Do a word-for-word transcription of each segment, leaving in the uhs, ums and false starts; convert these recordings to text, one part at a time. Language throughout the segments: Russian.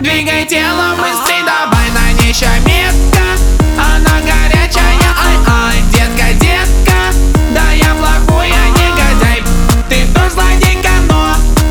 Двигай телом быстрей, давай на ней метка. Она горячая, ай-ай, детка, детка. Да я плохой, я негодяй, ты тоже злодейка, но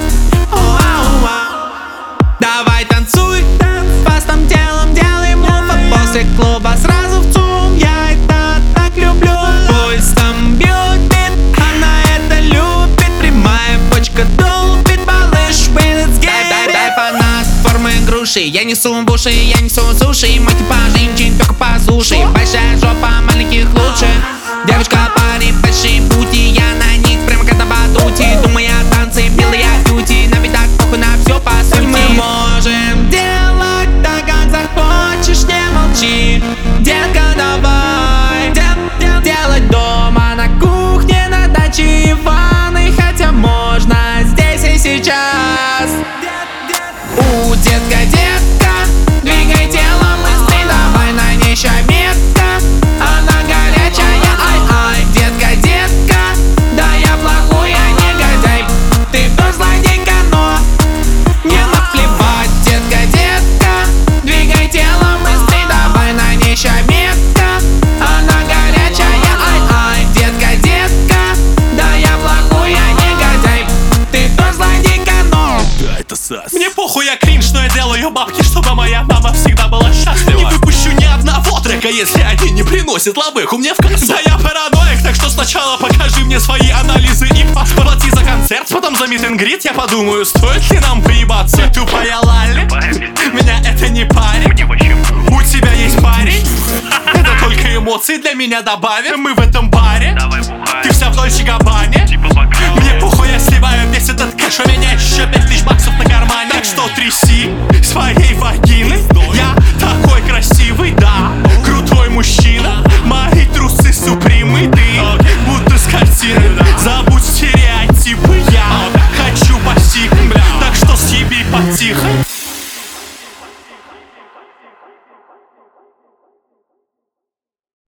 уа-уа. Давай танцуй, фастом телом делай мув, а после клуба сразу в ЦУМ. Я это так люблю. Пульсом бьет, она это любит. Прямая почка долбит, малыш, let's get it. Дай, дай фанат формы груши. Я несу в уши, я несу суши. Мой типаж им только по суше. Большая жопа, маленьких лучше. Девушка, парень, большие пути. Я на них прямо как на батуте. Думаю, танцы, белые бьюти. На видах похуй на все по сути. Мы можем делать так, как захочешь, не молчи. Детка, давай дел, дел, делать дома, на кухне, на даче и в ванной. Хотя можно здесь и сейчас. У, детка, детка, двигай телом быстрей, давай на ней метка. Она горячая, ай-ай, детка, детка. Да я плохой, я негодяй, ты тоже злодейка, но не наплевать. Детка, детка, двигай телом быстрей, давай на ней метка. Она горячая, ай-ай, детка, детка. Да я плохой, я негодяй, ты тоже злодейка, но Да, это сас. Мне похуй, я кринж, но я делаю бабки, чтобы моя мама всегда была счастлива. Не выпущу ни одного трека, если они не приносят лавеху мне в кассу. Да я параноик, так что сначала покажи мне свои анализы и паспорт. Плати за концерт, потом за мит энд грит. Я подумаю, стоит ли нам поебаться. Тупая лали, меня это не парит. У тебя есть парень? Это только эмоции для меня добавим. Мы в этом баре, ты вся в Дольче Габбане. Мне похуй, я сливаю весь этот кэш. У меня еще пять тысяч баксов на кармане. Так что тряси своей вагины.